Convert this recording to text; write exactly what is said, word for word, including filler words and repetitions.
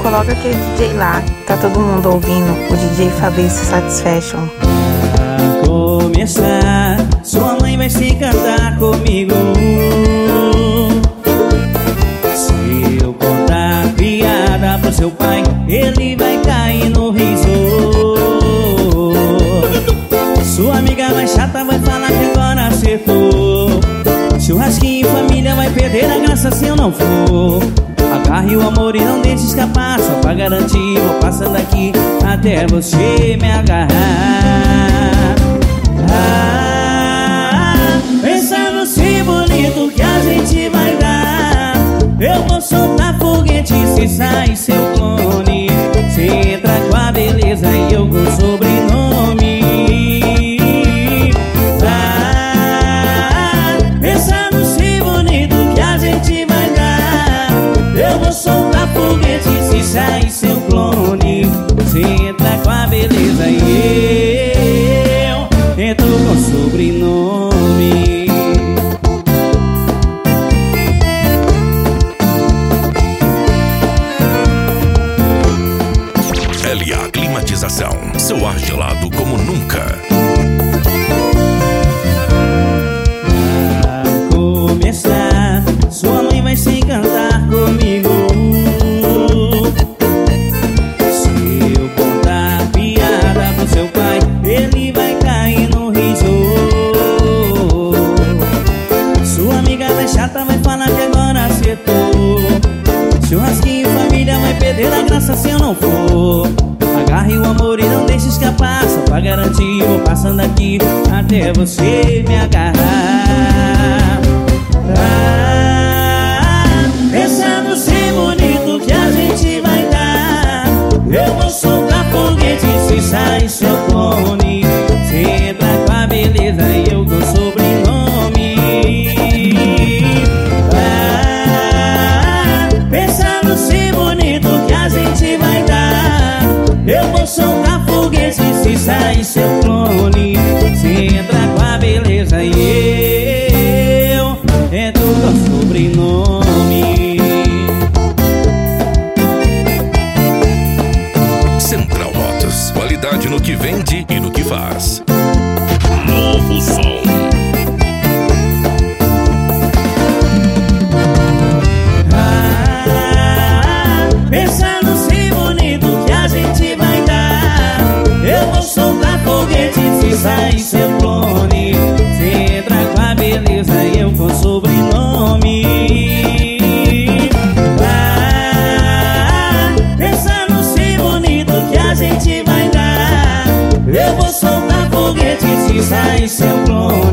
coloca aquele D J lá, tá todo mundo ouvindo, o D J Fabrício Satisfaction. Pra começar, sua mãe vai se encantar comigo. Se eu contar piada pro seu pai, ele vai cair no riso. Sua amiga mais chata vai falar que agora acertou. Churrasquinho em família vai perder a graça se eu não for. Agarre o amor e não deixe escapar. Só pra garantir, vou passando aqui até você me agarrar. Ah, pensa no se bonito que a gente vai dar. Eu vou soltar foguete se sai seu clone. Você entra com a beleza e eu com o sobrenome. Ah, pensa no se bonito que a gente vai dar. Eu vou soltar foguete se sai seu clone. Você entra com a beleza e eu entro com o sobrenome. L A Climatização, seu ar gelado como nunca. Pra começar, sua mãe vai se encantar comigo. Se eu contar piada pro seu pai, ele vai cair no riso. Sua amiga mais chata vai falar que agora acertou. Churrasquinho em família vai perder a graça se eu não for. Agarre o amor e não deixe escapar. Só pra garantir, vou passando aqui até você me agarrar. Ah, pensando se bonito que a gente vai dar. Eu vou soltar foguete se sai seu clone. Você entra com a beleza e eu com o sobrenome. Ah, pensando se bonito que a gente vai dar. Eu vou soltar foguete se sai seu clone. Você entra com a beleza e eu entro com o sobrenome. Central Motos, qualidade no que vende e no que faz. Novo som. Ah, pensando se bonito que a gente vai dar. Eu vou soltar foguete se sai seu clone. Você entra com a beleza e eu com o sobrenome. Ah, pensando se bonito que a gente vai dar. Eu vou soltar foguete se sai seu clone.